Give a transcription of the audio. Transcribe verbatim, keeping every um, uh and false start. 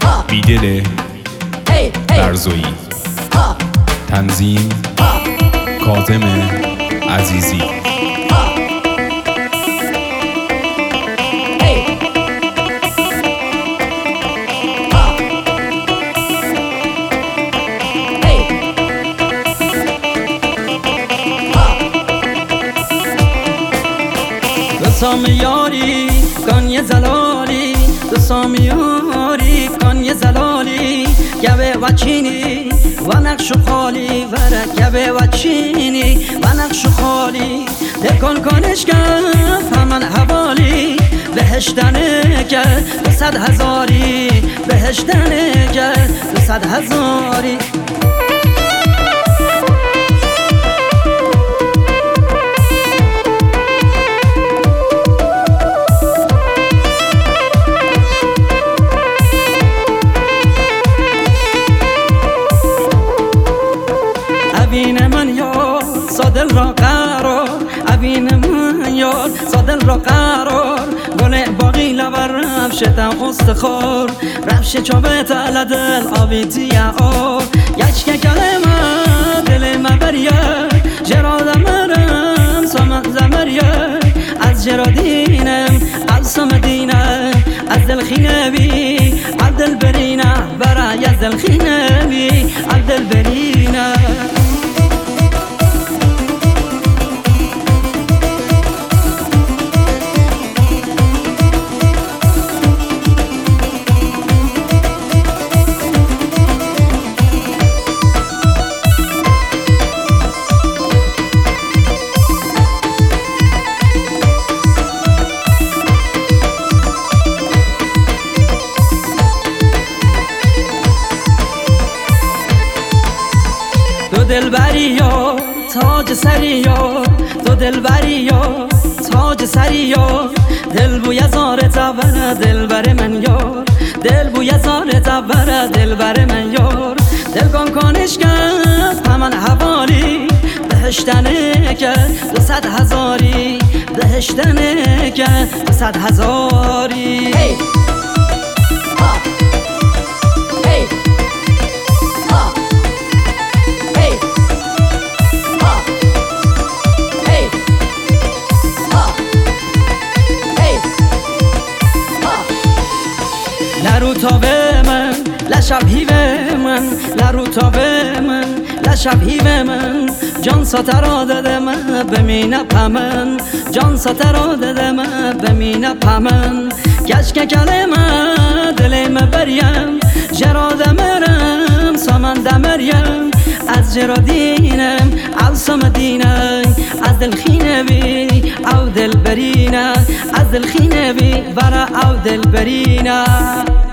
بیدل برزویی، تنظیم کاظم عزیزی. سامیاری کن یه زلالی، تو سامیاری کن یه زلالی، گبه و چینی و نقش و خالی، وره گبه و چینی و نقش و خالی، دکن کنش کف همن حوالی، بهشتنه کرد دو صد هزاری، بهشتنه کرد دو صد هزاری. ابین من یار صادل را قرار، ابین من یار صادل را قرار، گل باقی لبر رفشه تم استخار، رفشه چوبه تل دل آبیتی آر، یچکه کلمه دل مبریه، جراد مرم سامن زمریه، از جرادینم از سامدینه، از دل خینه بی از دل برینه، برای از دل خینه بی از دل برینه. تو دلبری یا تاج سری یا، تو دلبری یا تاج سری یا، دل بوی زار تبر دل بر من یار، دل بوی زار تبر دل بر من یار، دل کن کنش کرد همن حوالی، بهشتنه کرد دو صد هزاری، بهشتنه کرد دو صد هزاری. hey. لرو تا به من لشب هیوه من، لرو تا به من لشب هیوه من، جان ساترا داده من بمینه پمن، جان ساترا داده من بمینه پمن، گشک کلمه دلم بریم، جراد مرم سامن دمریم، از جرادینم از سامدینه، از دل خینه بی او دل برینه، از دل خینه بی برا او دل برینه.